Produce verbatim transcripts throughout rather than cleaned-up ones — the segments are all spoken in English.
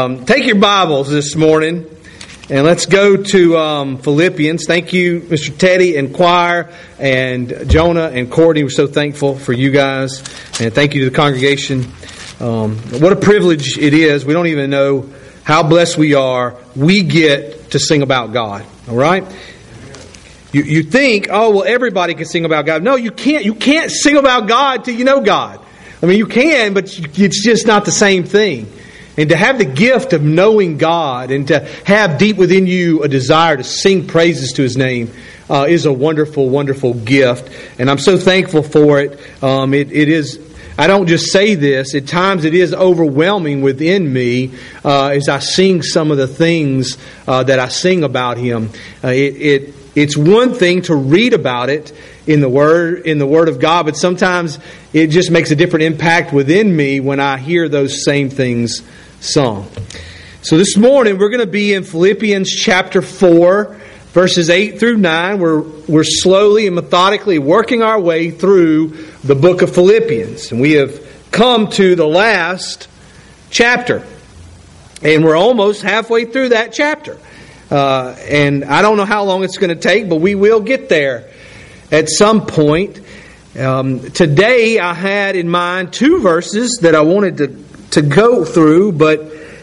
Um, take your Bibles this morning and let's go to um, Philippians. Thank you, Mister Teddy and choir and Jonah and Courtney. We're so thankful for you guys. And thank you to the congregation. Um, what a privilege it is. We don't even know how blessed we are. We get to sing about God. All right? You you think, oh, well, everybody can sing about God. No, you can't. You can't sing about God till you know God. I mean, you can, but it's just not the same thing. And to have the gift of knowing God and to have deep within you a desire to sing praises to His name uh, is a wonderful, wonderful gift. And I'm so thankful for it. Um, it, it is, I don't just say this, at times it is overwhelming within me uh, as I sing some of the things uh, that I sing about Him. Uh, it, it It's one thing to read about it in the Word, in the Word of God, but sometimes it just makes a different impact within me when I hear those same things sung. So this morning we're going to be in Philippians chapter four, verses eight through nine. We're we're slowly and methodically working our way through the book of Philippians, and we have come to the last chapter, and we're almost halfway through that chapter. Uh, and I don't know how long it's going to take, but we will get there at some point. Um, today I had in mind two verses that I wanted to, to go through, but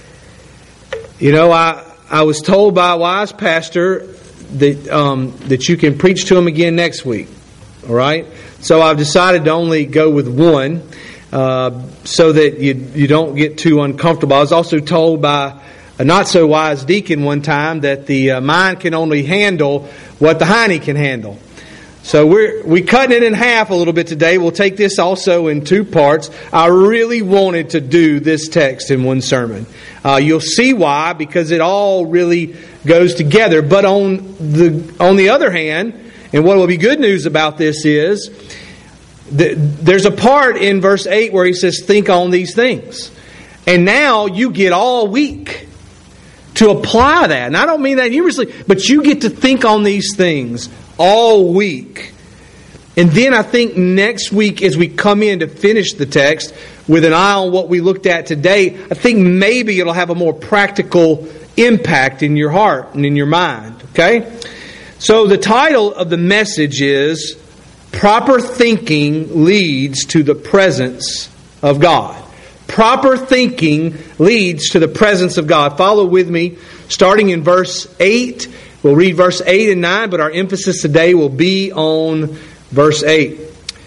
you know, I I was told by a wise pastor that um, that you can preach to him again next week. All right, so I've decided to only go with one, uh, so that you you don't get too uncomfortable. I was also told by a not-so-wise deacon one time that the uh, mind can only handle what the hiney can handle. So we're we cutting it in half a little bit today. We'll take this also in two parts. I really wanted to do this text in one sermon. Uh, you'll see why, because it all really goes together. But on the on the other hand, and what will be good news about this is, that there's a part in verse eight where he says, think on these things. And now you get all week to apply that. And I don't mean that humorously, but you get to think on these things all week. And then I think next week as we come in to finish the text with an eye on what we looked at today, I think maybe it'll have a more practical impact in your heart and in your mind. Okay? So the title of the message is Proper Thinking Leads to the Presence of God. Proper thinking leads to the presence of God. Follow with me, starting in verse eight. We'll read verse eight and nine, but our emphasis today will be on verse eight.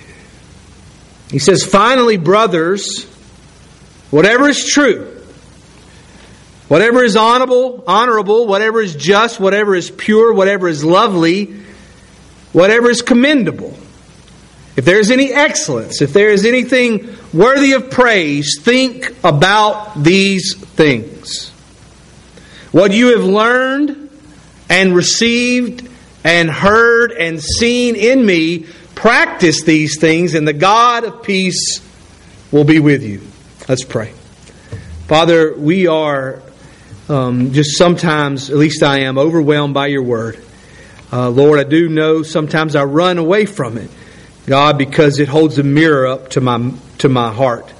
He says, finally, brothers, whatever is true, whatever is honorable, honorable, whatever is just, whatever is pure, whatever is lovely, whatever is commendable, if there is any excellence, if there is anything worthy of praise, think about these things. What you have learned and received and heard and seen in me, practice these things, and the God of peace will be with you. Let's pray. Father, we are um, just sometimes, at least I am, overwhelmed by your word. Uh, Lord, I do know sometimes I run away from it, God, because it holds a mirror up to my to my heart.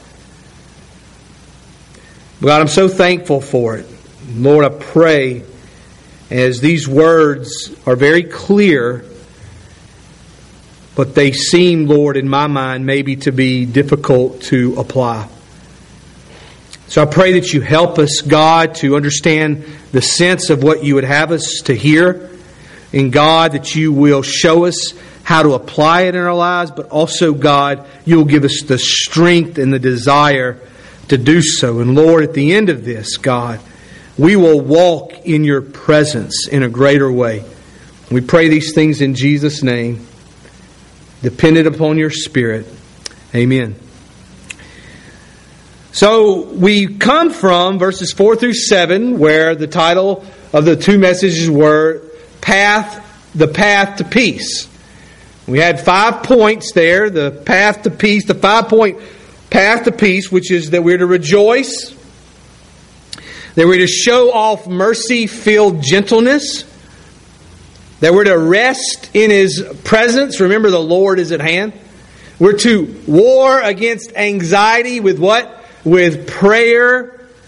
God, I'm so thankful for it. Lord, I pray as these words are very clear, but they seem, Lord, in my mind, maybe to be difficult to apply. So I pray that you help us, God, to understand the sense of what you would have us to hear. And God, that you will show us how to apply it in our lives, but also, God, you'll give us the strength and the desire to do so. And Lord, at the end of this, God, we will walk in your presence in a greater way. We pray these things in Jesus' name, dependent upon your Spirit. Amen. So we come from verses four through seven, where the title of the two messages were Path, the Path to Peace. We had five points there, the path to peace, the five-point path to peace, which is that we're to rejoice, that we're to show off mercy-filled gentleness, that we're to rest in His presence. Remember, the Lord is at hand. We're to war against anxiety with what? With prayer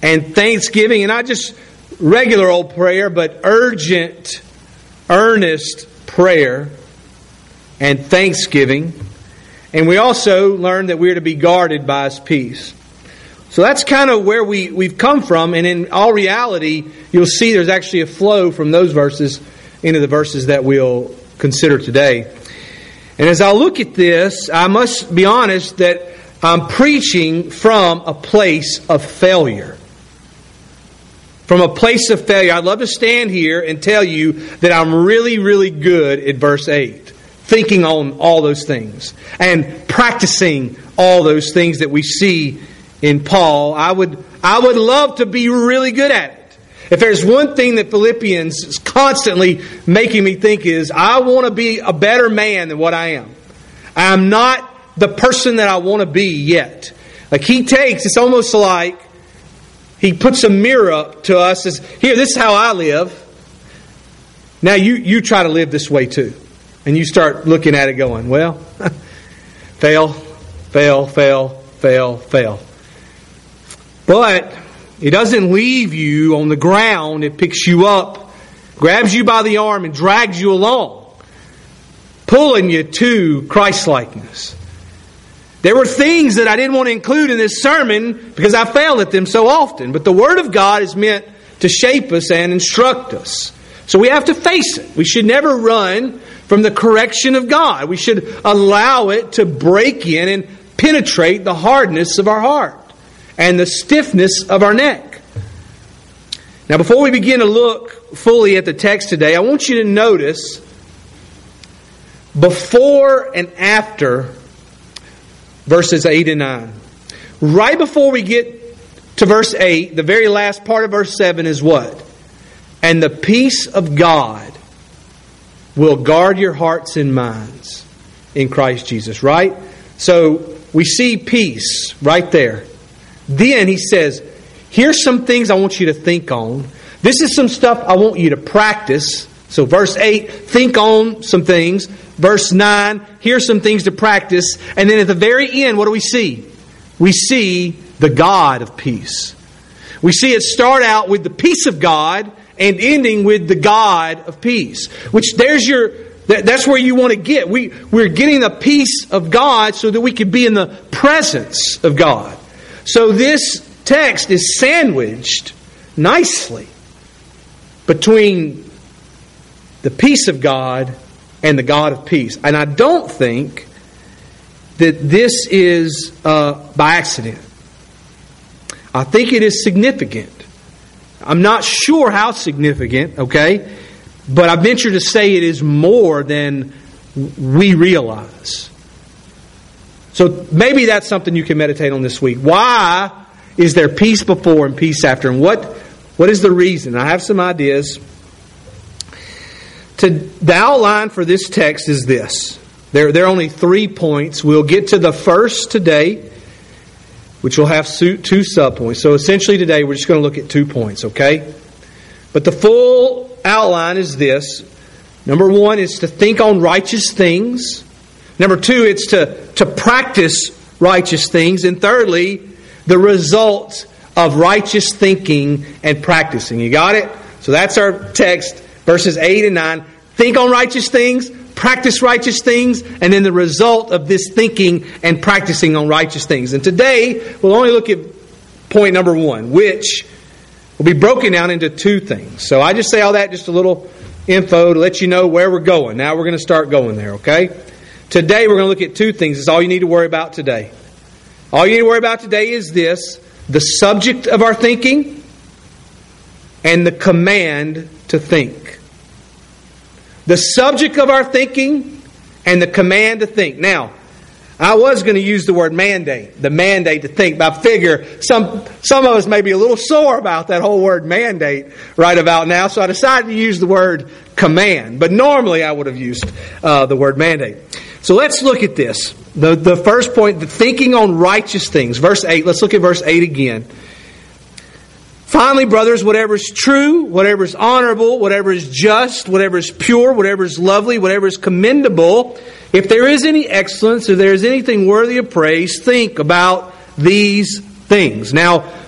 and thanksgiving, and not just regular old prayer, but urgent, earnest prayer and thanksgiving. And we also learned that we're to be guarded by His peace. So that's kind of where we, we've come from. And in all reality, you'll see there's actually a flow from those verses into the verses that we'll consider today. And as I look at this, I must be honest that I'm preaching from a place of failure. From a place of failure. I'd love to stand here and tell you that I'm really, really good at verse eight. Thinking on all those things. And practicing all those things that we see in Paul. I would, I would love to be really good at it. If there's one thing that Philippians is constantly making me think is, I want to be a better man than what I am. I'm not the person that I want to be yet. Like he takes, it's almost like he puts a mirror up to us as, here, this is how I live. Now you, you try to live this way too. And you start looking at it going, well, fail, fail, fail, fail, fail. But it doesn't leave you on the ground. It picks you up, grabs you by the arm, and drags you along, pulling you to Christ-likeness. There were things that I didn't want to include in this sermon because I failed at them so often. But the Word of God is meant to shape us and instruct us. So we have to face it. We should never run from the correction of God. We should allow it to break in and penetrate the hardness of our heart and the stiffness of our neck. Now, before we begin to look fully at the text today, I want you to notice before and after verses eight and nine. Right before we get to verse eight, the very last part of verse seven is what? And the peace of God will guard your hearts and minds in Christ Jesus, right? So we see peace right there. Then he says, here's some things I want you to think on. This is some stuff I want you to practice. So verse eight, think on some things. Verse nine, here's some things to practice. And then at the very end, what do we see? We see the God of peace. We see it start out with the peace of God and ending with the God of peace. Which there's your, that's where you want to get. We, we're getting the peace of God so that we can be in the presence of God. So this text is sandwiched nicely between the peace of God and the God of peace. And I don't think that this is uh, by accident. I think it is significant. I'm not sure how significant, okay? But I venture to say it is more than we realize. So maybe that's something you can meditate on this week. Why is there peace before and peace after? And what, what is the reason? I have some ideas. To, the outline for this text is this. There, there are only three points. We'll get to the first today, which will have two subpoints. So essentially today we're just going to look at two points, okay? But the full outline is this. Number one is to think on righteous things. Number two, it's to, to practice righteous things. And thirdly, the result of righteous thinking and practicing. You got it? So that's our text, verses eight and nine. Think on righteous things, practice righteous things, and then the result of this thinking and practicing on righteous things. And today, we'll only look at point number one, which will be broken down into two things. So I just say all that, just a little info to let you know where we're going. Now we're going to start going there, okay? Today, we're going to look at two things. It's all you need to worry about today. All you need to worry about today is this: the subject of our thinking and the command to think. The subject of our thinking and the command to think. Now, I was going to use the word mandate, the mandate to think, but I figure some some of us may be a little sore about that whole word mandate right about now, so I decided to use the word command. But normally I would have used uh, the word mandate. So let's look at this. The, the first point, the thinking on righteous things. Verse eight, let's look at verse eight again. Finally, brothers, whatever is true, whatever is honorable, whatever is just, whatever is pure, whatever is lovely, whatever is commendable, if there is any excellence, if there is anything worthy of praise, think about these things. Now,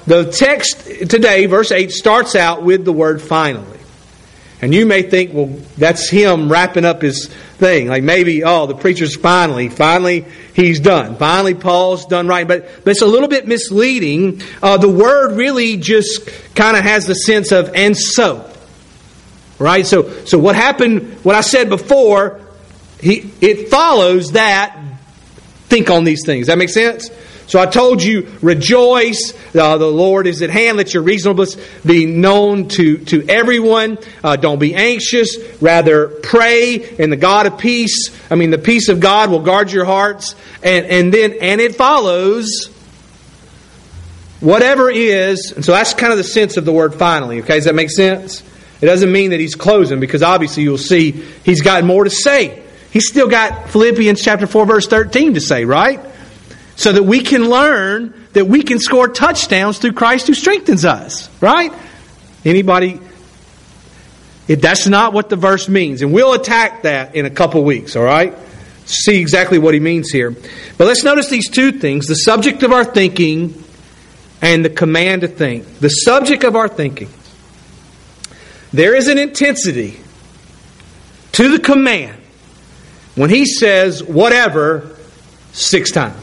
the text today, verse eight, starts out with the word finally. And you may think, well, that's him wrapping up his thing. Like maybe, oh, the preacher's finally, finally he's done. Finally Paul's done right. But, but it's a little bit misleading. Uh, the word really just kind of has the sense of, and so. Right? So, so what happened, what I said before, he, it follows that, think on these things. Does that make sense? So I told you, rejoice, uh, the Lord is at hand, let your reasonableness be known to, to everyone. Uh, don't be anxious, rather pray, and the God of peace, I mean the peace of God will guard your hearts. And, and then, and it follows, whatever is, and so that's kind of the sense of the word finally, okay? Does that make sense? It doesn't mean that he's closing, because obviously you'll see he's got more to say. He's still got Philippians chapter four verse thirteen to say, right? So that we can learn that we can score touchdowns through Christ who strengthens us. Right? Anybody? It, that's not what the verse means. And we'll attack that in a couple weeks. All right? See exactly what he means here. But let's notice these two things. The subject of our thinking and the command to think. The subject of our thinking. There is an intensity to the command when he says whatever six times.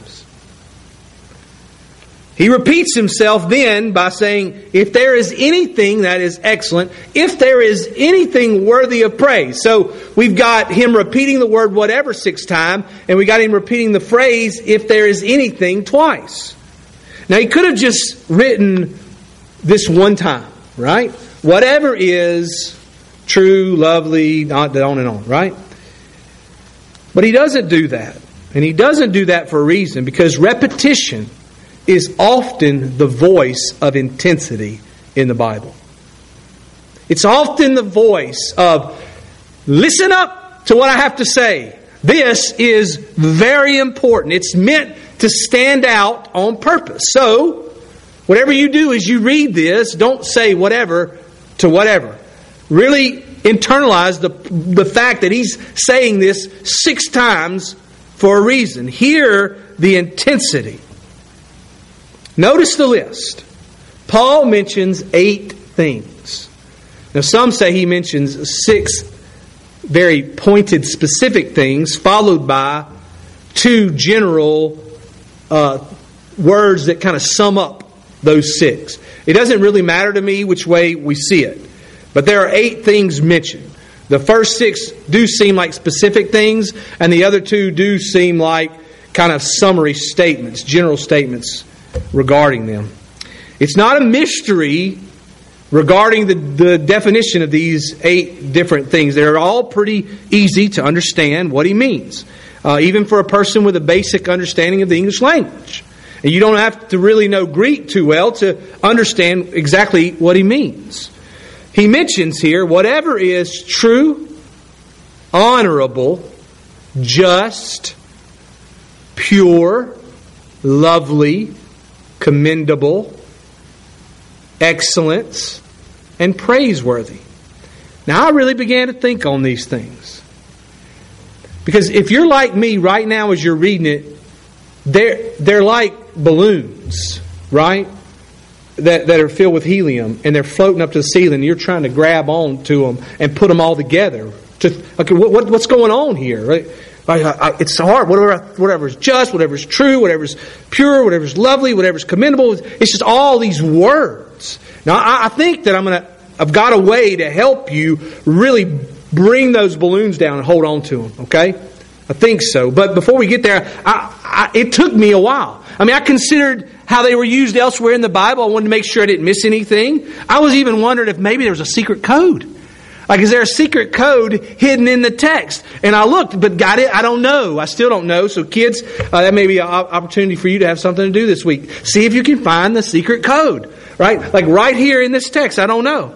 He repeats himself then by saying, if there is anything that is excellent, if there is anything worthy of praise. So we've got him repeating the word whatever six times, and we got him repeating the phrase, if there is anything, twice. Now he could have just written this one time, right? Whatever is true, lovely, on and on, right? But he doesn't do that. And he doesn't do that for a reason, because repetition is often the voice of intensity in the Bible. It's often the voice of, listen up to what I have to say. This is very important. It's meant to stand out on purpose. So, whatever you do as you read this, don't say whatever to whatever. Really internalize the, the fact that he's saying this six times for a reason. Hear the intensity. Notice the list. Paul mentions eight things. Now some say he mentions six very pointed, specific things, followed by two general uh, words that kind of sum up those six. It doesn't really matter to me which way we see it. But there are eight things mentioned. The first six do seem like specific things, and the other two do seem like kind of summary statements, general statements regarding them. It's not a mystery regarding the, the definition of these eight different things. They're all pretty easy to understand what he means, uh, even for a person with a basic understanding of the English language. And you don't have to really know Greek too well to understand exactly what he means. He mentions here whatever is true, honorable, just, pure, lovely, commendable, excellence, and praiseworthy. Now I really began to think on these things. Because if you're like me right now as you're reading it, they're, they're like balloons, right? That, that are filled with helium, and they're floating up to the ceiling, and you're trying to grab on to them and put them all together. To, okay, what, what, what's going on here? Right? I, I, it's hard. Whatever, whatever's just, whatever's true, whatever's pure, whatever's lovely, whatever's commendable. It's just all these words. Now, I, I think that I'm gonna. I've got a way to help you really bring those balloons down and hold on to them. Okay, I think so. But before we get there, I, I, it took me a while. I mean, I considered how they were used elsewhere in the Bible. I wanted to make sure I didn't miss anything. I was even wondering if maybe there was a secret code. Like, is there a secret code hidden in the text? And I looked, but got it? I don't know. I still don't know. So kids, uh, that may be an opportunity for you to have something to do this week. See if you can find the secret code. Right? Like right here in this text, I don't know.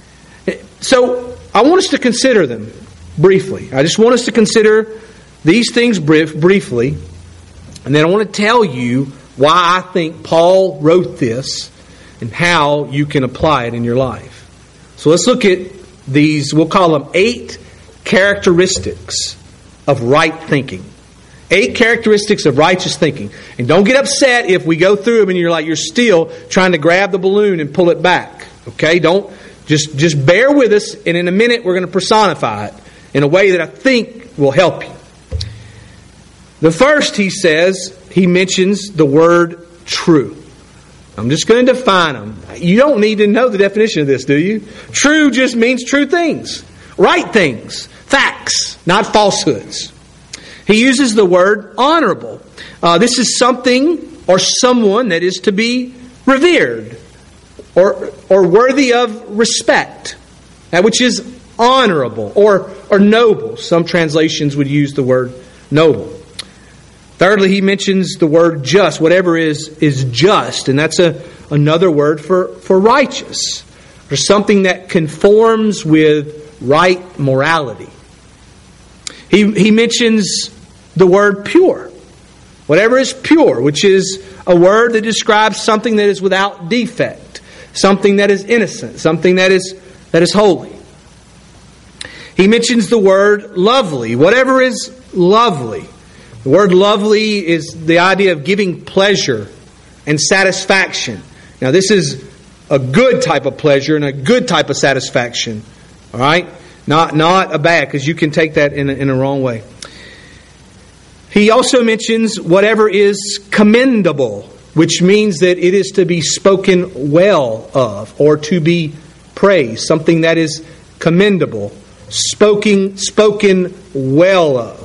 So I want us to consider them briefly. I just want us to consider these things brief, briefly. And then I want to tell you why I think Paul wrote this and how you can apply it in your life. So let's look at these, we'll call them eight characteristics of right thinking. Eight characteristics of righteous thinking. And don't get upset if we go through them and you're like, you're still trying to grab the balloon and pull it back. Okay? Don't, just, just bear with us, and in a minute we're going to personify it in a way that I think will help you. The first, he says, he mentions the word true. I'm just going to define them. You don't need to know the definition of this, do you? True just means true things. Right things. Facts, not falsehoods. He uses the word honorable. Uh, this is something or someone that is to be revered or, or worthy of respect. That which is honorable or, or noble. Some translations would use the word noble. Thirdly, he mentions the word just. Whatever is, is just. And that's a, another word for, for righteous. Or something that conforms with right morality. He, he mentions the word pure. Whatever is pure, which is a word that describes something that is without defect. Something that is innocent. Something that is, that is holy. He mentions the word lovely. Whatever is lovely. The word lovely is the idea of giving pleasure and satisfaction. Now this is a good type of pleasure and a good type of satisfaction. All right? Not, not a bad, because you can take that in a, in a wrong way. He also mentions whatever is commendable, which means that it is to be spoken well of or to be praised. Something that is commendable. Spoken, spoken well of.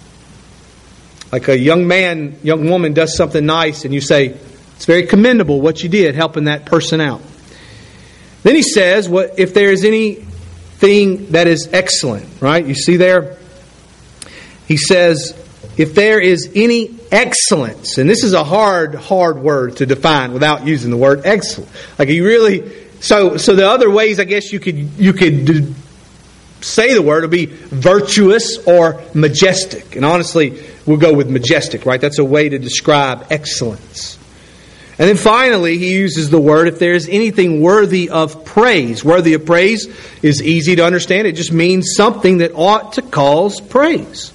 Like a young man, young woman does something nice and you say, it's very commendable what you did, helping that person out. Then he says, what if there is anything that is excellent, right? You see there? He says, if there is any excellence, and this is a hard, hard word to define without using the word excellent. Like you really, so so the other ways I guess you could you could do, say the word would be virtuous or majestic. And honestly, we'll go with majestic, right? That's a way to describe excellence. And then finally, he uses the word, if there is anything worthy of praise. Worthy of praise is easy to understand. It just means something that ought to cause praise.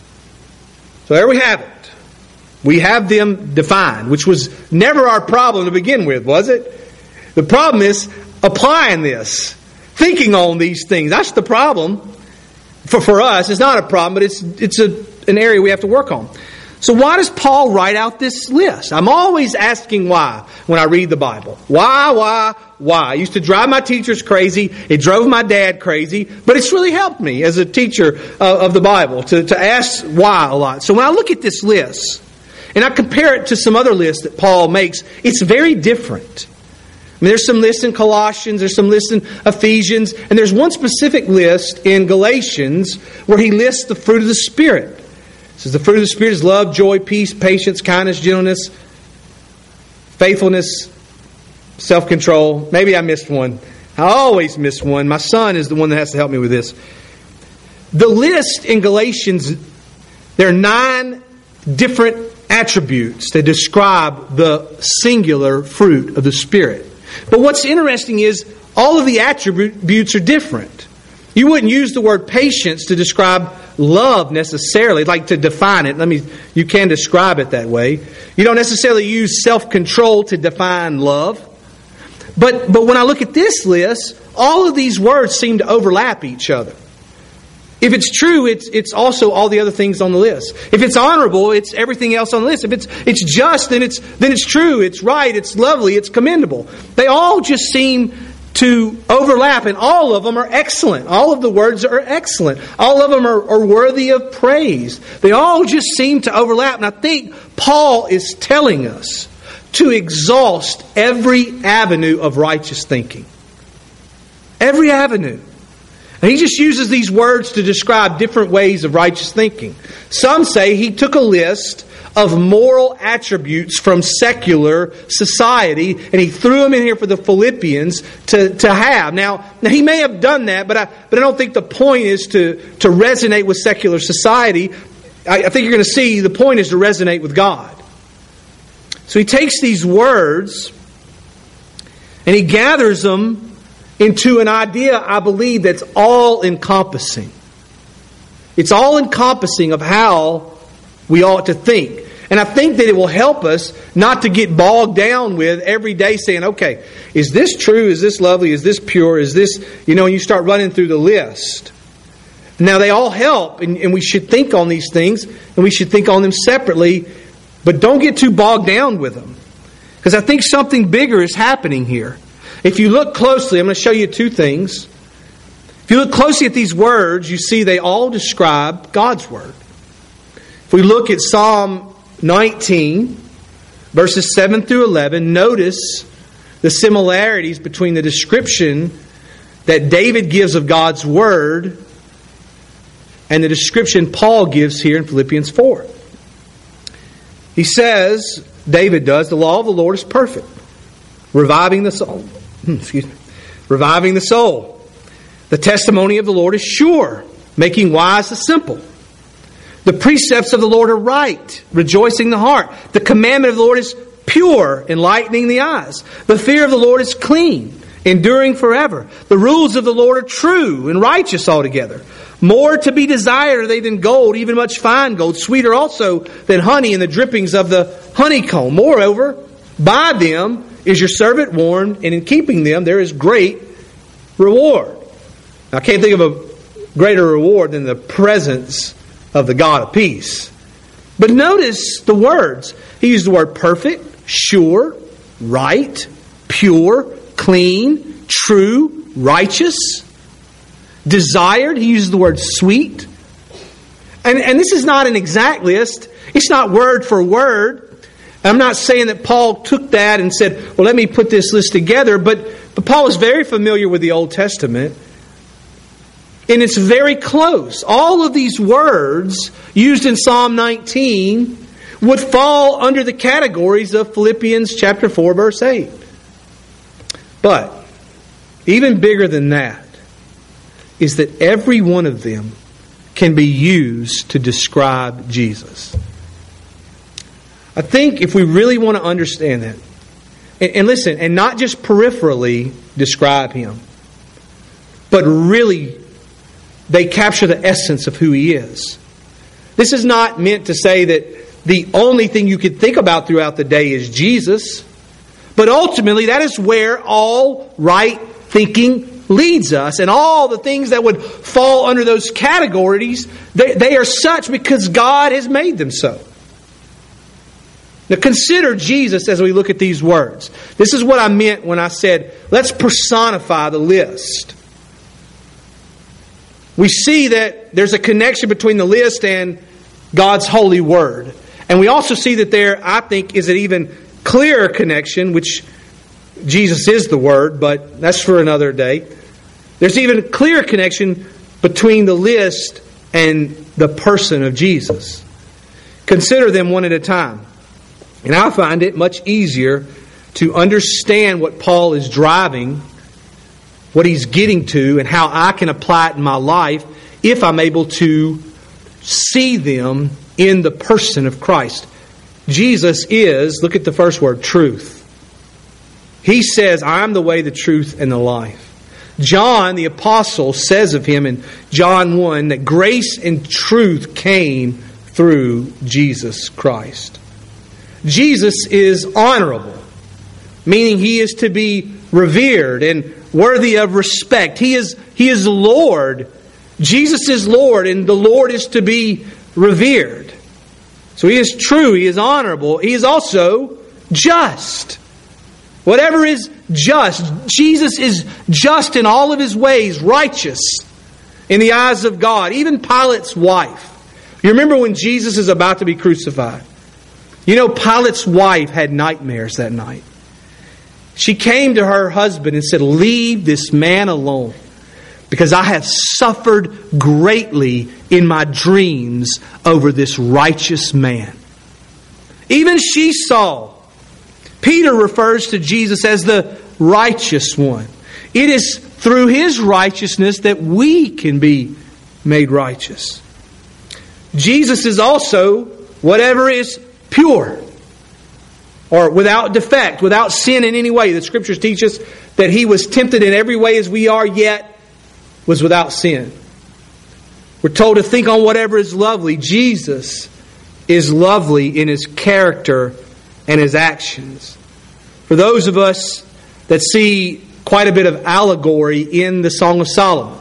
So there we have it. We have them defined, which was never our problem to begin with, was it? The problem is applying this, thinking on these things. That's the problem. For, for us, it's not a problem, but it's it's a, an area we have to work on. So why does Paul write out this list? I'm always asking why when I read the Bible. Why, why, why? It used to drive my teachers crazy. It drove my dad crazy. But it's really helped me as a teacher uh, of the Bible to, to ask why a lot. So when I look at this list, and I compare it to some other lists that Paul makes, it's very different. I mean, there's some lists in Colossians, there's some lists in Ephesians, and there's one specific list in Galatians where he lists the fruit of the Spirit. It says the fruit of the Spirit is love, joy, peace, patience, kindness, gentleness, faithfulness, self-control. Maybe I missed one. I always miss one. My son is the one that has to help me with this. The list in Galatians, there are nine different attributes that describe the singular fruit of the Spirit. But what's interesting is all of the attributes are different. You wouldn't use the word patience to describe love necessarily, like to define it. Let me. You can describe it that way. You don't necessarily use self-control to define love. But but when I look at this list, all of these words seem to overlap each other. If it's true, it's it's also all the other things on the list. If it's honorable, it's everything else on the list. If it's it's just, then it's then it's true, it's right, it's lovely, it's commendable. They all just seem to overlap, and all of them are excellent. All of the words are excellent. All of them are, are worthy of praise. They all just seem to overlap. And I think Paul is telling us to exhaust every avenue of righteous thinking. Every avenue. And he just uses these words to describe different ways of righteous thinking. Some say he took a list of moral attributes from secular society and he threw them in here for the Philippians to, to have. Now, now, he may have done that, but I, but I don't think the point is to, to resonate with secular society. I, I think you're going to see the point is to resonate with God. So he takes these words and he gathers them into an idea, I believe, that's all-encompassing. It's all-encompassing of how we ought to think. And I think that it will help us not to get bogged down with every day saying, okay, is this true? Is this lovely? Is this pure? Is this, you know, and you start running through the list. Now, they all help, and, and we should think on these things, and we should think on them separately, but don't get too bogged down with them. Because I think something bigger is happening here. If you look closely, I'm going to show you two things. If you look closely at these words, you see they all describe God's Word. If we look at Psalm nineteen, verses seven through eleven, notice the similarities between the description that David gives of God's Word and the description Paul gives here in Philippians four. He says, David does, the law of the Lord is perfect, reviving the soul. Excuse me. Reviving the soul. The testimony of the Lord is sure, making wise the simple. The precepts of the Lord are right, rejoicing the heart. The commandment of the Lord is pure, enlightening the eyes. The fear of the Lord is clean, enduring forever. The rules of the Lord are true and righteous altogether. More to be desired are they than gold, even much fine gold, sweeter also than honey and the drippings of the honeycomb. Moreover, by them is your servant warned, and in keeping them there is great reward. Now, I can't think of a greater reward than the presence of the God of peace. But notice the words. He used the word perfect, sure, right, pure, clean, true, righteous, desired. He uses the word sweet. And, and this is not an exact list. It's not word for word. I'm not saying that Paul took that and said, well, let me put this list together. But, but Paul is very familiar with the Old Testament. And it's very close. All of these words used in Psalm nineteen would fall under the categories of Philippians chapter four, verse eight. But even bigger than that is that every one of them can be used to describe Jesus. I think if we really want to understand that, and, and listen, and not just peripherally describe Him, but really they capture the essence of who He is. This is not meant to say that the only thing you could think about throughout the day is Jesus, but ultimately that is where all right thinking leads us, and all the things that would fall under those categories, they, they are such because God has made them so. Now consider Jesus as we look at these words. This is what I meant when I said, let's personify the list. We see that there's a connection between the list and God's holy word. And we also see that there, I think, is an even clearer connection, which Jesus is the Word, but that's for another day. There's even a clearer connection between the list and the person of Jesus. Consider them one at a time. And I find it much easier to understand what Paul is driving, what he's getting to, and how I can apply it in my life if I'm able to see them in the person of Christ. Jesus is, look at the first word, truth. He says, I am the way, the truth, and the life. John, the apostle, says of Him in John one that grace and truth came through Jesus Christ. Jesus is honorable, meaning He is to be revered and worthy of respect. He is, he is Lord. Jesus is Lord, and the Lord is to be revered. So He is true, He is honorable, He is also just. Whatever is just, Jesus is just in all of His ways, righteous in the eyes of God. Even Pilate's wife. You remember when Jesus is about to be crucified? You know, Pilate's wife had nightmares that night. She came to her husband and said, leave this man alone, because I have suffered greatly in my dreams over this righteous man. Even she saw. Peter refers to Jesus as the righteous one. It is through His righteousness that we can be made righteous. Jesus is also whatever is pure, or without defect, without sin in any way. The Scriptures teach us that He was tempted in every way as we are, yet was without sin. We're told to think on whatever is lovely. Jesus is lovely in His character and His actions. For those of us that see quite a bit of allegory in the Song of Solomon,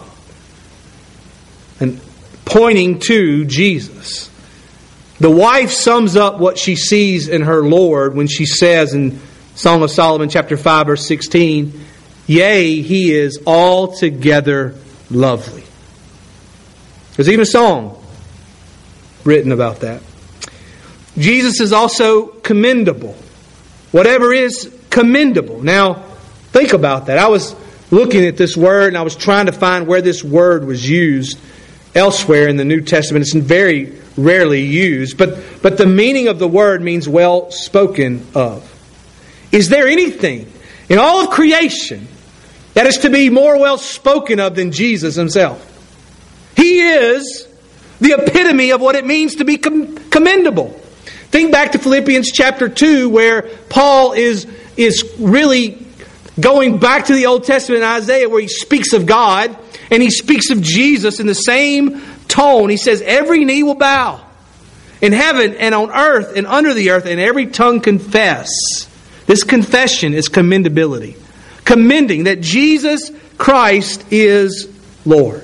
and pointing to Jesus, the wife sums up what she sees in her Lord when she says in Song of Solomon chapter five verse sixteen, "Yea, He is altogether lovely." There's even a song written about that. Jesus is also commendable. Whatever is commendable. Now, think about that. I was looking at this word and I was trying to find where this word was used elsewhere in the New Testament. It's very rarely used. But, but the meaning of the word means well spoken of. Is there anything in all of creation that is to be more well spoken of than Jesus Himself? He is the epitome of what it means to be com- commendable. Think back to Philippians chapter two, where Paul is, is really going back to the Old Testament in Isaiah, where he speaks of God and he speaks of Jesus in the same tone. He says, every knee will bow in heaven and on earth and under the earth, and every tongue confess. This confession is commendability. Commending that Jesus Christ is Lord.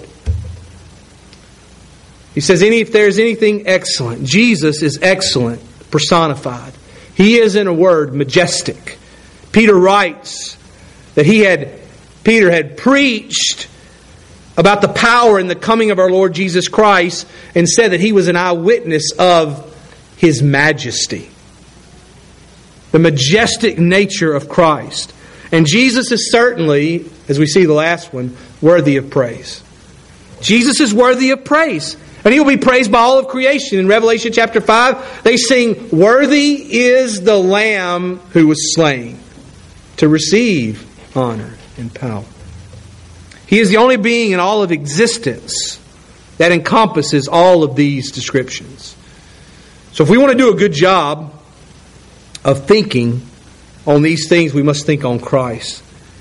He says, any if there's anything excellent, Jesus is excellent, personified. He is, in a word, majestic. Peter writes that he had, Peter had preached about the power and the coming of our Lord Jesus Christ, and said that he was an eyewitness of His majesty. The majestic nature of Christ. And Jesus is certainly, as we see the last one, worthy of praise. Jesus is worthy of praise. And He will be praised by all of creation. In Revelation chapter five, they sing, "Worthy is the Lamb who was slain to receive honor and power." He is the only being in all of existence that encompasses all of these descriptions. So if we want to do a good job of thinking on these things, we must think on Christ.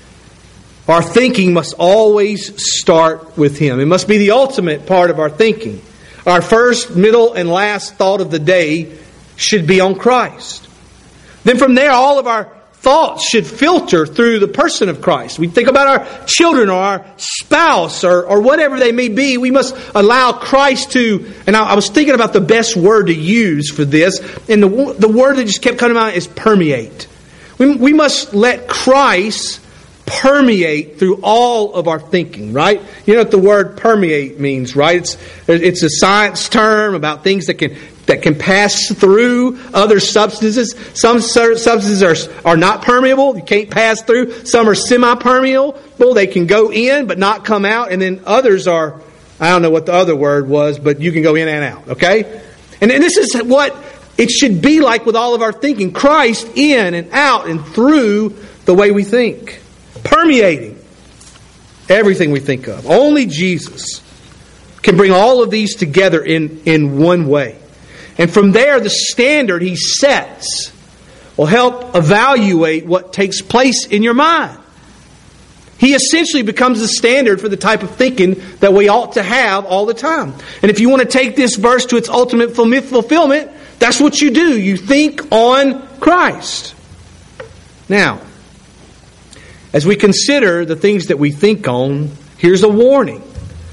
Our thinking must always start with Him. It must be the ultimate part of our thinking. Our first, middle, and last thought of the day should be on Christ. Then from there, all of our thoughts should filter through the person of Christ. We think about our children or our spouse or, or whatever they may be. We must allow Christ to, and I, I was thinking about the best word to use for this, and the, the word that just kept coming out is permeate. We, we must let Christ permeate through all of our thinking, right? You know what the word permeate means, right? It's it's a science term about things that can that can pass through other substances. Some substances are are not permeable; you can't pass through. Some are semi-permeable; they can go in but not come out. And then others are, I don't know what the other word was, but you can go in and out. Okay, and, and this is what it should be like with all of our thinking: Christ in and out and through the way we think. Permeating everything we think of. Only Jesus can bring all of these together in, in one way. And from there, the standard He sets will help evaluate what takes place in your mind. He essentially becomes the standard for the type of thinking that we ought to have all the time. And if you want to take this verse to its ultimate fulfillment, that's what you do. You think on Christ. Now, as we consider the things that we think on, here's a warning.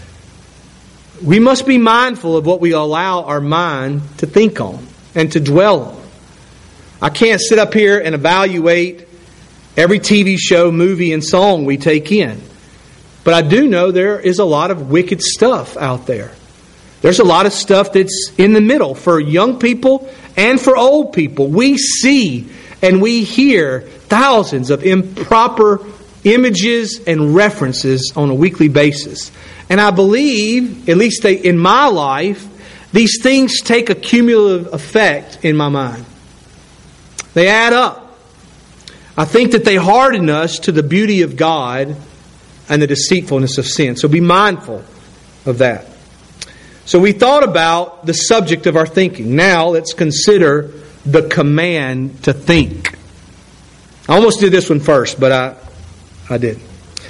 We must be mindful of what we allow our mind to think on and to dwell on. I can't sit up here and evaluate every T V show, movie, and song we take in. But I do know there is a lot of wicked stuff out there. There's a lot of stuff that's in the middle for young people and for old people. We see and we hear thousands of improper images and references on a weekly basis. And I believe, at least they, in my life, these things take a cumulative effect in my mind. They add up. I think that they harden us to the beauty of God and the deceitfulness of sin. So be mindful of that. So we thought about the subject of our thinking. Now let's consider the command to think. I almost did this one first, but I, I didn't.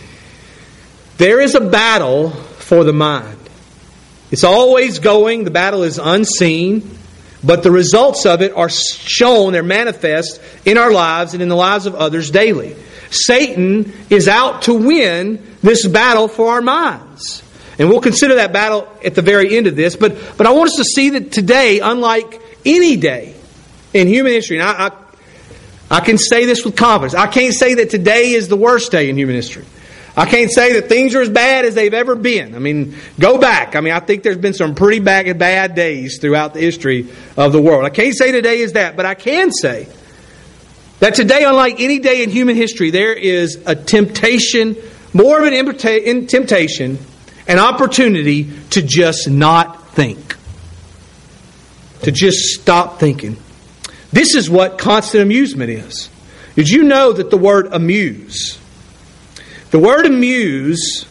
There is a battle for the mind. It's always going. The battle is unseen. But the results of it are shown, they're manifest in our lives and in the lives of others daily. Satan is out to win this battle for our minds. And we'll consider that battle at the very end of this. But, but I want us to see that today, unlike any day in human history, and I, I, I can say this with confidence. I can't say that today is the worst day in human history. I can't say that things are as bad as they've ever been. I mean, go back. I mean, I think there's been some pretty bad, bad days throughout the history of the world. I can't say today is that, but I can say that today, unlike any day in human history, there is a temptation, more of an impota- temptation, an opportunity to just not think. To just stop thinking. This is what constant amusement is. Did you know that the word amuse, the word amuse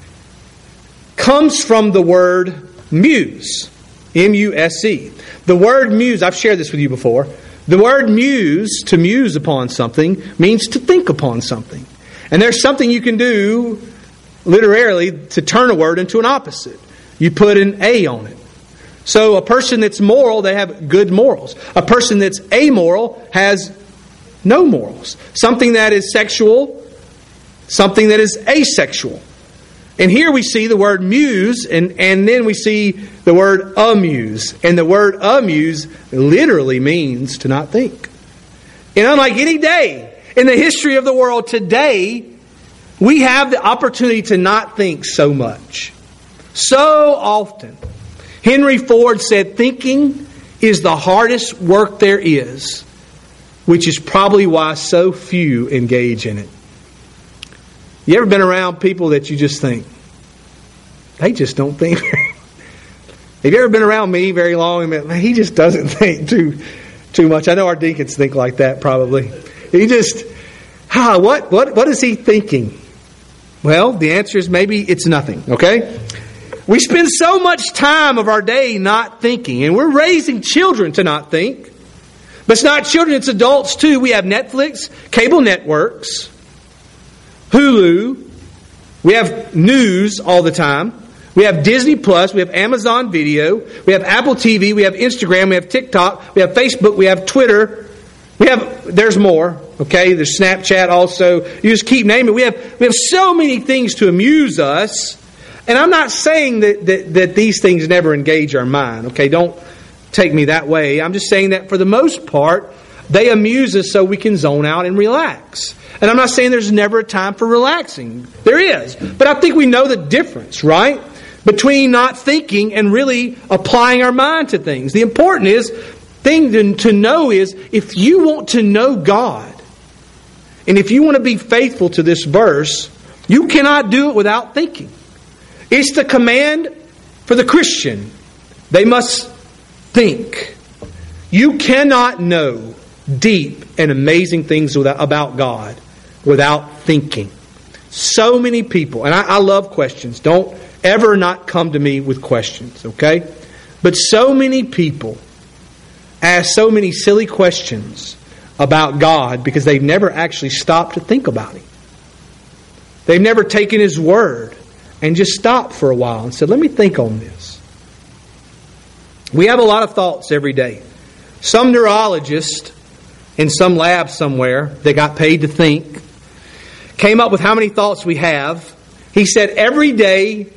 comes from the word muse, M U S E. The word muse, I've shared this with you before. The word muse, to muse upon something, means to think upon something. And there's something you can do, literally, to turn a word into an opposite. You put an A on it. So a person that's moral, they have good morals. A person that's amoral has no morals. Something that is sexual, something that is asexual. And here we see the word muse, and, and then we see the word amuse. And the word amuse literally means to not think. And unlike any day in the history of the world today, we have the opportunity to not think so much. So often. Henry Ford said, thinking is the hardest work there is, which is probably why so few engage in it. You ever been around people that you just think, they just don't think? Have you ever been around me very long and been, man, he just doesn't think too too much? I know our deacons think like that probably. He just, ah, what, what, what is he thinking? Well, the answer is maybe it's nothing, okay? We spend so much time of our day not thinking, and we're raising children to not think. But it's not children, it's adults too. We have Netflix, cable networks, Hulu. We have news all the time. We have Disney Plus. We have Amazon Video. We have Apple T V. We have Instagram. We have TikTok. We have Facebook. We have Twitter. We have, there's more. Okay, there's Snapchat also. You just keep naming. We have, we have so many things to amuse us. And I'm not saying that, that, that these things never engage our mind. Okay, don't take me that way. I'm just saying that for the most part, they amuse us so we can zone out and relax. And I'm not saying there's never a time for relaxing. There is. But I think we know the difference, right? Between not thinking and really applying our mind to things. The important is, thing to know is, if you want to know God, and if you want to be faithful to this verse, you cannot do it without thinking. It's the command for the Christian. They must think. You cannot know deep and amazing things about God without thinking. So many people, and I, I love questions. Don't ever not come to me with questions, okay? But so many people ask so many silly questions about God because they've never actually stopped to think about Him. They've never taken His Word and just stopped for a while and said, let me think on this. We have a lot of thoughts every day. Some neurologist in some lab somewhere that got paid to think came up with how many thoughts we have. He said every day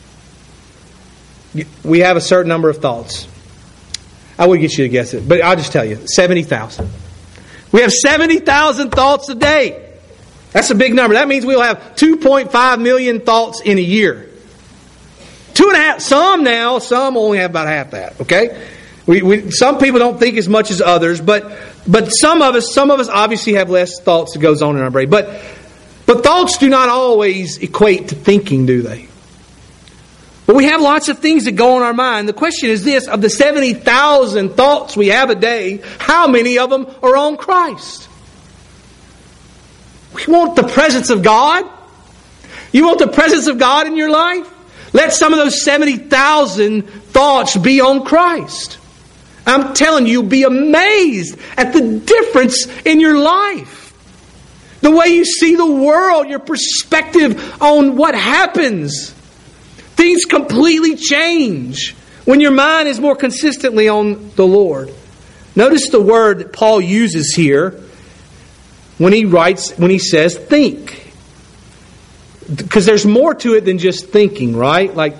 we have a certain number of thoughts. I would get you to guess it, but I'll just tell you, seventy thousand. We have seventy thousand thoughts a day. That's a big number. That means we'll have two point five million thoughts in a year. Two and a half, some now, some only have about half that, okay? We, we, some people don't think as much as others, but but some of us, some of us obviously have less thoughts that goes on in our brain. But but thoughts do not always equate to thinking, do they? But we have lots of things that go on our mind. The question is this, of the seventy thousand thoughts we have a day, how many of them are on Christ? We want the presence of God. You want the presence of God in your life? Let some of those seventy thousand thoughts be on Christ. I'm telling you, you'll be amazed at the difference in your life. The way you see the world, your perspective on what happens. Things completely change When your mind is more consistently on the Lord. Notice the word that Paul uses here when he writes, when he says think. Because there's more to it than just thinking, right? Like,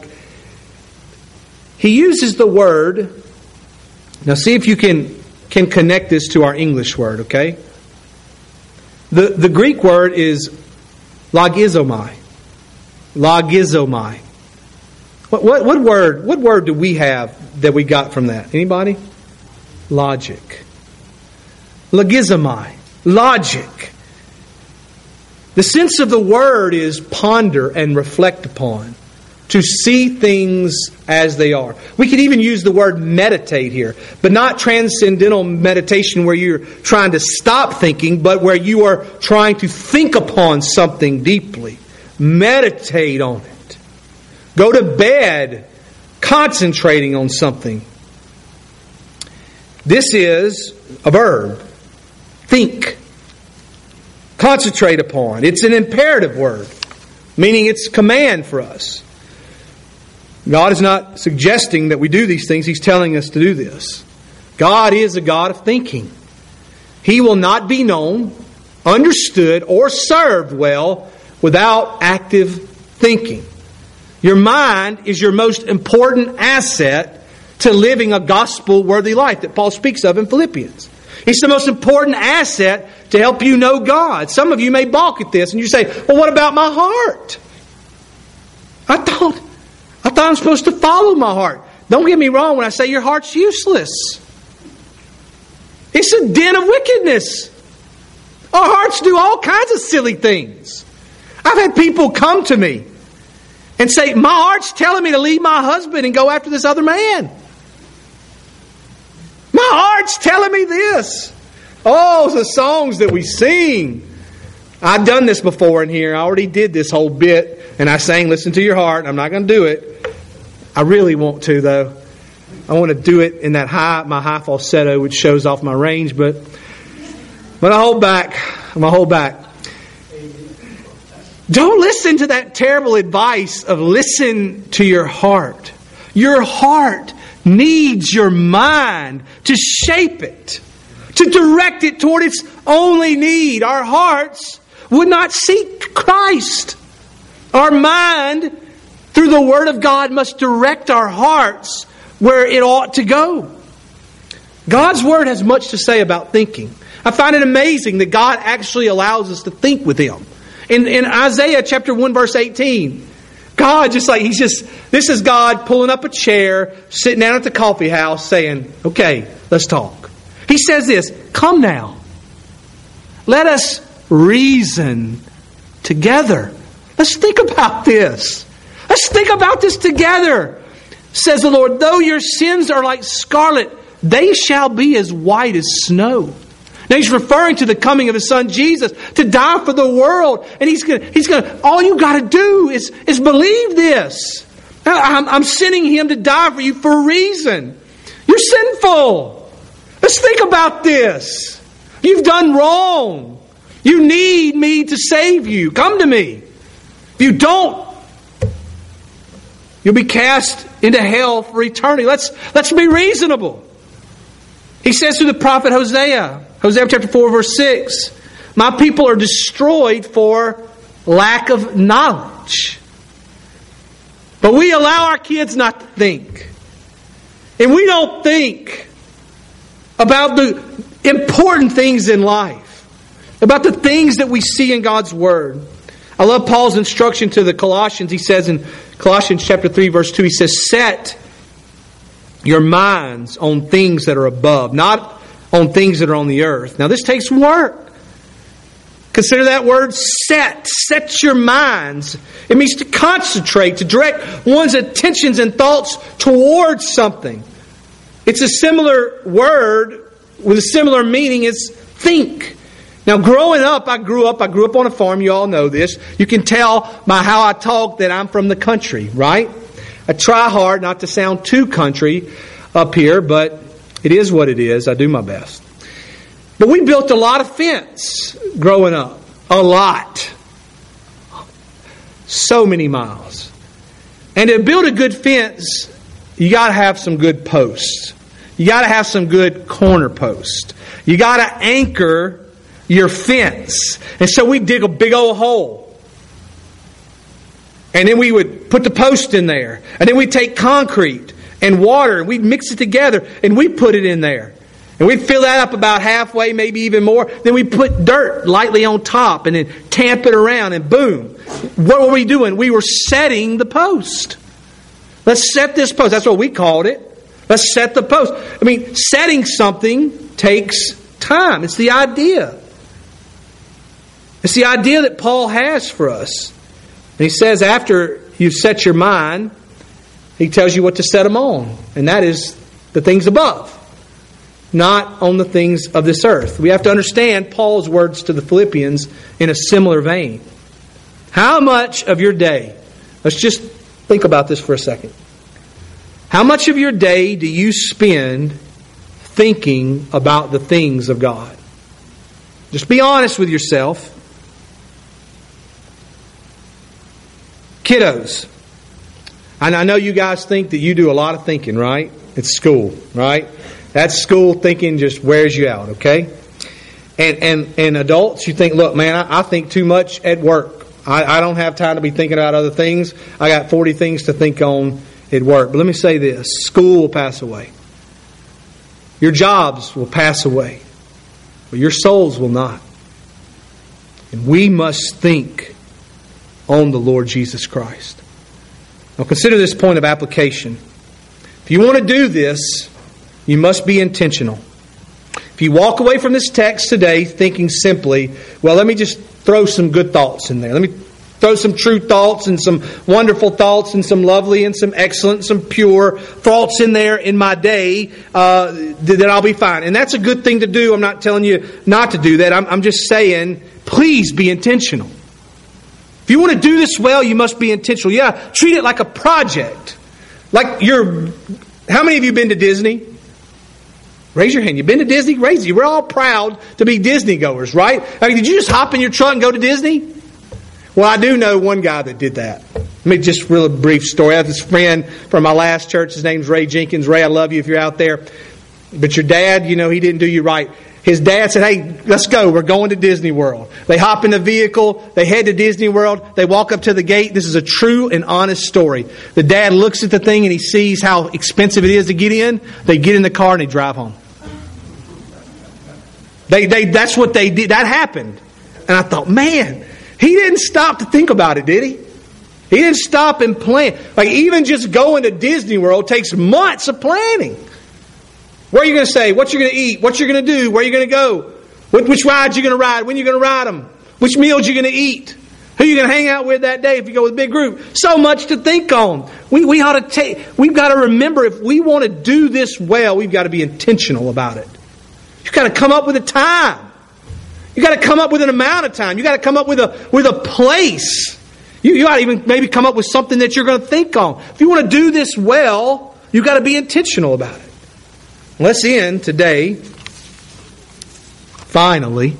he uses the word. Now see if you can, can connect this to our English word, okay? The, the Greek word is logizomai. Logizomai. What, what, what word, what word do we have that we got from that? Anybody? Logic. Logizomai. Logic. The sense of the word is ponder and reflect upon. To see things as they are. We could even use the word meditate here. But not transcendental meditation where you're trying to stop thinking, but where you are trying to think upon something deeply. Meditate on it. Go to bed concentrating on something. This is a verb. Think. Concentrate upon. It's an imperative word, meaning it's a command for us. God is not suggesting that we do these things. He's telling us to do this. God is a God of thinking. He will not be known, understood, or served well without active thinking. Your mind is your most important asset to living a gospel-worthy life that Paul speaks of in Philippians. It's the most important asset to help you know God. Some of you may balk at this and you say, well, what about my heart? I thought, I thought I'm supposed to follow my heart. Don't get me wrong when I say your heart's useless. It's a den of wickedness. Our hearts do all kinds of silly things. I've had people come to me and say, my heart's telling me to leave my husband and go after this other man. My heart's telling me this. Oh, the songs that we sing. I've done this before in here. I already did this whole bit. And I sang, listen to your heart. I'm not going to do it. I really want to, though. I want to do it in that high, my high falsetto, which shows off my range. But, but I hold back. I'm going to hold back. Don't listen to that terrible advice of listen to your heart. Your heart needs your mind to shape it, to direct it toward its only need. Our hearts would not seek Christ. Our mind, through the Word of God, must direct our hearts where it ought to go. God's Word has much to say about thinking. I find it amazing that God actually allows us to think with Him. In, in Isaiah chapter one, verse eighteen, God just like, He's just, this is God pulling up a chair, sitting down at the coffee house saying, okay, let's talk. He says this, come now. Let us reason together. Let's think about this. Let's think about this together. Says the Lord, though your sins are like scarlet, they shall be as white as snow. Now He's referring to the coming of His Son Jesus to die for the world. And He's going to, He's going to, all you got to do is, is believe this. I'm, I'm sending Him to die for you for a reason. You're sinful. Let's think about this. You've done wrong. You need me to save you. Come to me. If you don't, you'll be cast into hell for eternity. Let's, let's be reasonable. He says to the prophet Hosea, Hosea chapter four, verse six, my people are destroyed for lack of knowledge. But we allow our kids not to think. And we don't think about the important things in life, about the things that we see in God's Word. I love Paul's instruction to the Colossians. He says in Colossians chapter three, verse two, he says, set your minds on things that are above, not on things that are on the earth. Now this takes work. Consider that word set. Set your minds. It means to concentrate, to direct one's attentions and thoughts towards something. It's a similar word with a similar meaning as think. Now growing up, I grew up, I grew up on a farm. You all know this. You can tell by how I talk that I'm from the country, right? I try hard not to sound too country up here, but it is what it is. I do my best. But we built a lot of fence growing up. A lot. So many miles. And to build a good fence, you got to have some good posts. You got to have some good corner posts. You got to anchor your fence. And so we dig a big old hole. And then we would put the post in there. And then we'd take concrete and water and we'd mix it together and we'd put it in there. And we'd fill that up about halfway, maybe even more. Then we'd put dirt lightly on top and then tamp it around and boom. What were we doing? We were setting the post. Let's set this post. That's what we called it. Let's set the post. I mean, setting something takes time. It's the idea. It's the idea that Paul has for us. And he says after you've set your mind, he tells you what to set them on. And that is the things above, not on the things of this earth. We have to understand Paul's words to the Philippians in a similar vein. How much of your day, let's just think about this for a second. How much of your day do you spend thinking about the things of God? Just be honest with yourself. Kiddos, and I know you guys think that you do a lot of thinking, right? It's school, right? That school thinking just wears you out, okay? And and and adults, you think, look, man, I, I think too much at work. I, I don't have time to be thinking about other things. I got forty things to think on at work. But let me say this. School will pass away. Your jobs will pass away. But your souls will not. And we must think on the Lord Jesus Christ. Now consider this point of application. If you want to do this, you must be intentional. If you walk away from this text today thinking simply, well, let me just throw some good thoughts in there. Let me throw some true thoughts and some wonderful thoughts and some lovely and some excellent, some pure thoughts in there in my day, uh, then I'll be fine. And that's a good thing to do. I'm not telling you not to do that. I'm, I'm just saying, please be intentional. If you want to do this well, you must be intentional. Yeah, treat it like a project. Like you're... How many of you been to Disney? Raise your hand. You've been to Disney? Raise it. We're all proud to be Disney goers, right? I mean, did you just hop in your truck and go to Disney? Well, I do know one guy that did that. Let me just real brief story. I have this friend from my last church. His name's Ray Jenkins. Ray, I love you if you're out there. But your dad, you know, he didn't do you right. His dad said, hey, let's go. We're going to Disney World. They hop in the vehicle. They head to Disney World. They walk up to the gate. This is a true and honest story. The dad looks at the thing and he sees how expensive it is to get in. They get in the car and they drive home. They, they, that's what they did. That happened. And I thought, man, he didn't stop to think about it, did he? He didn't stop and plan. Like even just going to Disney World takes months of planning. Where are you going to stay? What you're going to eat? What you're going to do? Where you're going to go? Which rides you're going to ride? When you're going to ride them? Which meals you're going to eat? Who you're going to hang out with that day if you go with a big group? So much to think on. We we ought to take. We've got to remember if we want to do this well, we've got to be intentional about it. You've got to come up with a time. You've got to come up with an amount of time. You've got to come up with a with a place. You you ought to even maybe come up with something that you're going to think on. If you want to do this well, you've got to be intentional about it. Let's end today, finally,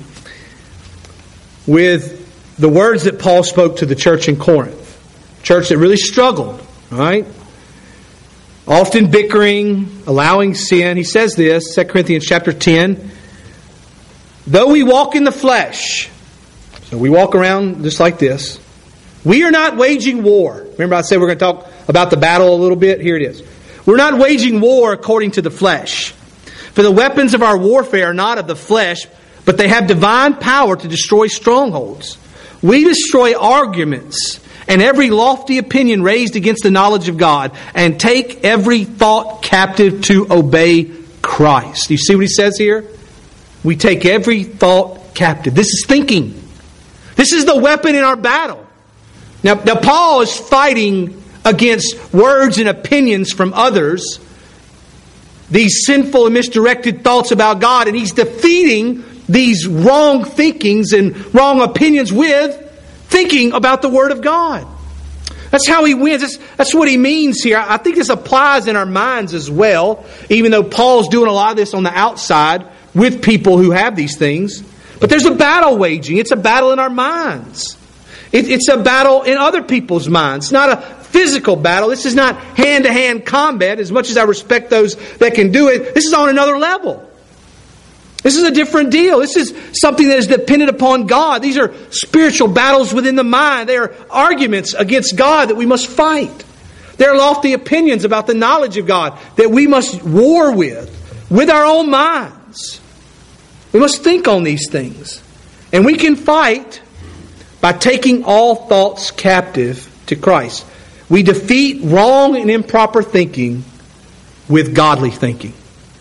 with the words that Paul spoke to the church in Corinth. Church that really struggled, right? Often bickering, allowing sin. He says this, Second Corinthians chapter ten. Though we walk in the flesh, so we walk around just like this, we are not waging war. Remember I said we're going to talk about the battle a little bit? Here it is. We're not waging war according to the flesh. For the weapons of our warfare are not of the flesh, but they have divine power to destroy strongholds. We destroy arguments and every lofty opinion raised against the knowledge of God, and take every thought captive to obey Christ. Do you see what he says here? We take every thought captive. This is thinking. This is the weapon in our battle. Now, now Paul is fighting against words and opinions from others, these sinful and misdirected thoughts about God, and he's defeating these wrong thinkings and wrong opinions with thinking about the Word of God. That's how he wins. That's, that's what he means here. I think this applies in our minds as well, even though Paul's doing a lot of this on the outside with people who have these things. But there's a battle waging. It's a battle in our minds. It, it's a battle in other people's minds. It's not a physical battle. This is not hand-to-hand combat. As much as I respect those that can do it, this is on another level. This is a different deal. This is something that is dependent upon God. These are spiritual battles within the mind. They are arguments against God that we must fight. They are lofty opinions about the knowledge of God that we must war with, with our own minds. We must think on these things. And we can fight by taking all thoughts captive to Christ. We defeat wrong and improper thinking with godly thinking.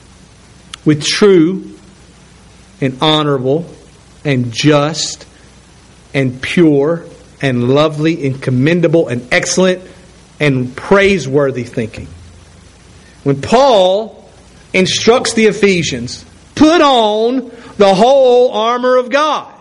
With true and honorable and just and pure and lovely and commendable and excellent and praiseworthy thinking. When Paul instructs the Ephesians, put on the whole armor of God.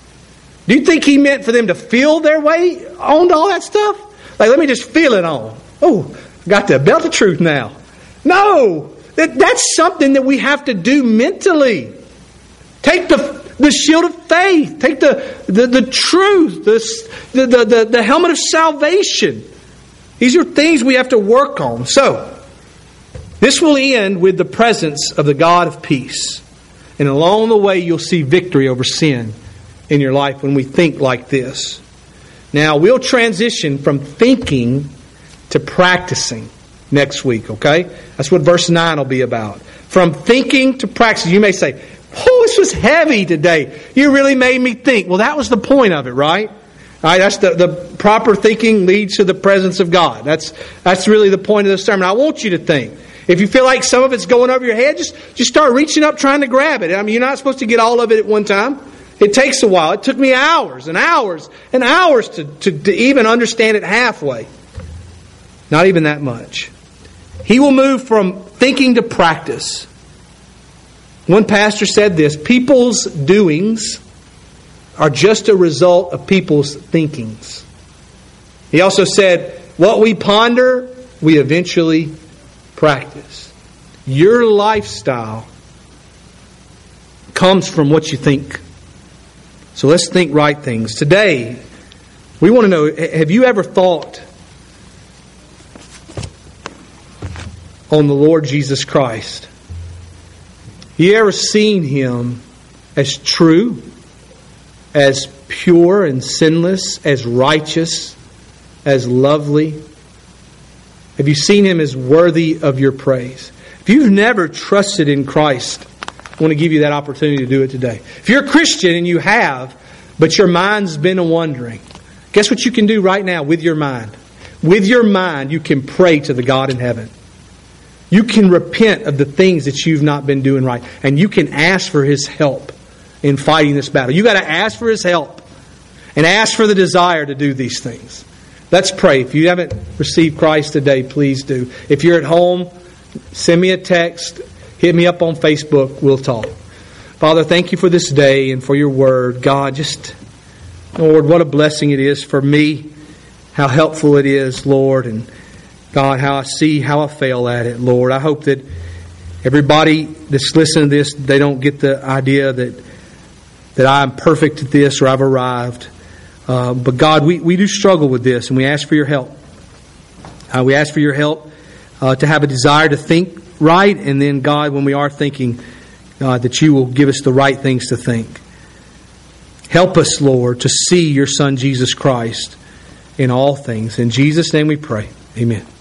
Do you think he meant for them to feel their way on to all that stuff? Like, let me just feel it on. Oh, I got the belt of truth now. No, that, that's something that we have to do mentally. Take the, the shield of faith. Take the, the, the truth, the, the, the, the helmet of salvation. These are things we have to work on. So, this will end with the presence of the God of peace. And along the way, you'll see victory over sin in your life when we think like this. Now, we'll transition from thinking to practicing next week, okay? That's what verse nine will be about. From thinking to practicing. You may say, oh, this was heavy today. You really made me think. Well, that was the point of it, right? All right, that's the, the proper thinking leads to the presence of God. That's that's really the point of the sermon. I want you to think. If you feel like some of it's going over your head, just, just start reaching up trying to grab it. I mean, you're not supposed to get all of it at one time. It takes a while. It took me hours and hours and hours to, to, to even understand it halfway. Not even that much. He will move from thinking to practice. One pastor said this, people's doings are just a result of people's thinkings. He also said, what we ponder, we eventually practice. Your lifestyle comes from what you think. So let's think right things. Today, we want to know, have you ever thought on the Lord Jesus Christ? You ever seen Him as true, as pure and sinless, as righteous, as lovely? Have you seen Him as worthy of your praise? If you've never trusted in Christ, I want to give you that opportunity to do it today. If you're a Christian and you have, but your mind's been a-wandering, guess what you can do right now with your mind? With your mind, you can pray to the God in heaven. You can repent of the things that you've not been doing right. And you can ask for His help in fighting this battle. You've got to ask for His help. And ask for the desire to do these things. Let's pray. If you haven't received Christ today, please do. If you're at home, send me a text. Hit me up on Facebook. We'll talk. Father, thank you for this day and for your word. God, just, Lord, what a blessing it is for me. How helpful it is, Lord. And God, how I see how I fail at it, Lord. I hope that everybody that's listening to this, they don't get the idea that that I'm perfect at this or I've arrived. Uh, but God, we, we do struggle with this, and we ask for your help. Uh, we ask for your help uh, to have a desire to think right, and then, God, when we are thinking, uh, that you will give us the right things to think. Help us, Lord, to see your Son, Jesus Christ, in all things. In Jesus' name we pray. Amen.